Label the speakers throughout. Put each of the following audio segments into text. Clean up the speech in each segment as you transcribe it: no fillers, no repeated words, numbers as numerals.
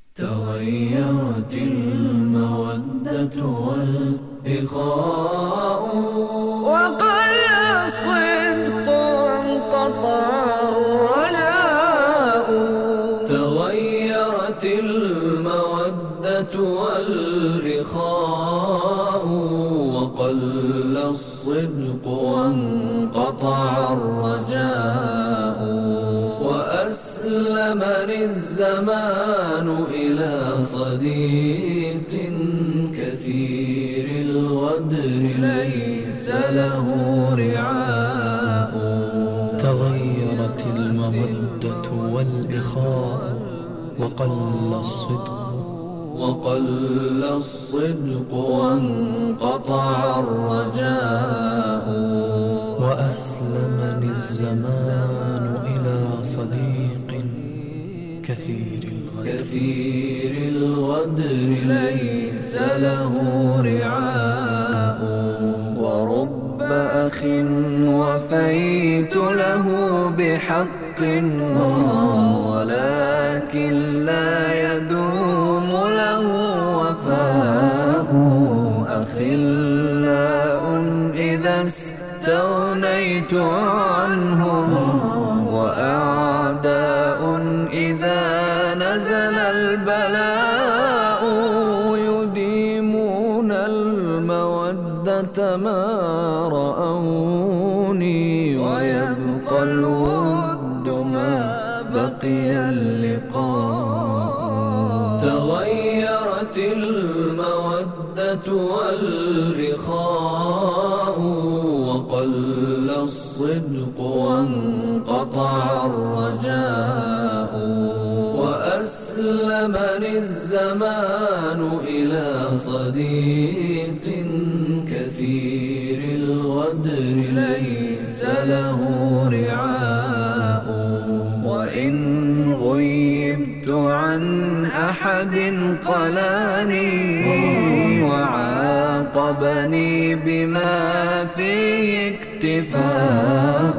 Speaker 1: تغيرت المودة والإخاء،
Speaker 2: وقل الصدق وانقطع الرجاء.
Speaker 1: تغيرت المودة والإخاء، وقل الصدق وانقطع الرجاء. وأسلمني الزمان إلى صديق كثير الغدر ليس له رعاء.
Speaker 3: تغيرت المودة والإخاء، وقل الصدق
Speaker 1: وانقطع الرجاء.
Speaker 3: وأسلمني الزمان إلى صديق
Speaker 1: كثير الغدر ليس له رعاء. ورب أخ وفيت له بحق، ولكن لا يدوم له وفاء. أخلاء إذا استغنيت عنهم، وأعداء إذا نزل البلاء. يديمون المودة ما رأوني، ويبقى الود ما بقي اللقاء. تغيرت المودة والإخاء، وقل الصدق وانقطع الرجاء. وأسلمني الزمان إلى صديق كثير الغدر ليس له رعاء. وإن غيبت عن أحد قلاني، وعاقبني بما فيه اكتفاء.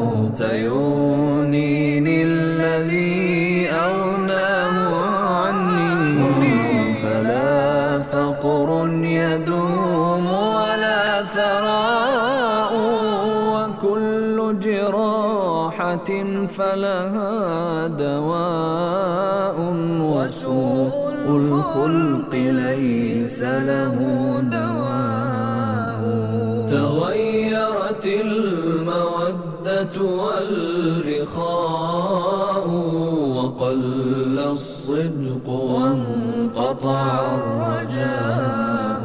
Speaker 1: سيغنيني الذي أغناه عني، فلا فقر يدوم ولا ثراء. وكل جراحة فلها دواء، وسوء الخلق ليس له دواء. تغيرت المودة والإخاء، وقل الصدق وانقطع الرجاء.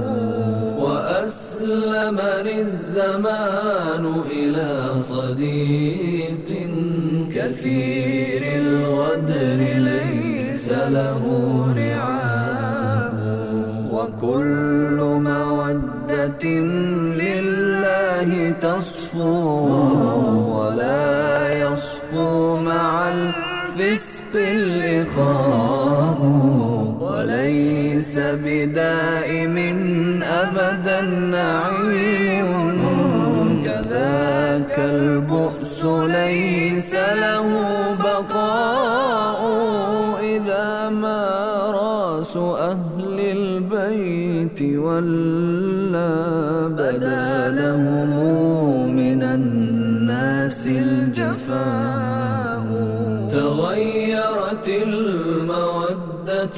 Speaker 1: وأسلمني الزمان إلى صديق كثير الغدر ليس له رعاء. وكل مودة لله تصفو، ولا يصفو مع الفسق الإخاء. وليس بدائم أبدا نعيم، كذاك البؤس ليس له بقاء. إذا ما راس أهل البيت ولا بدا لهم من الناس الجفاء. تغيرت المودة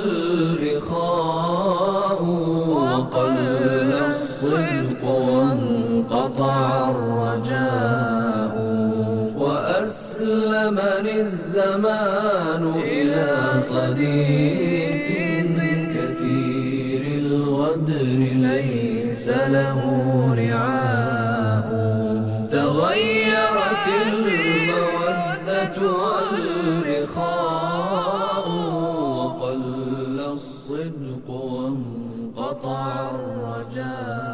Speaker 1: والإخاء، وقل الصدق وانقطع الرجاء. وأسلمني الزمان إلى صديق كثير الغدر ليس له رعاء. تغيرت المودة والإخاء، وقل الصدق وانقطع الرجاء.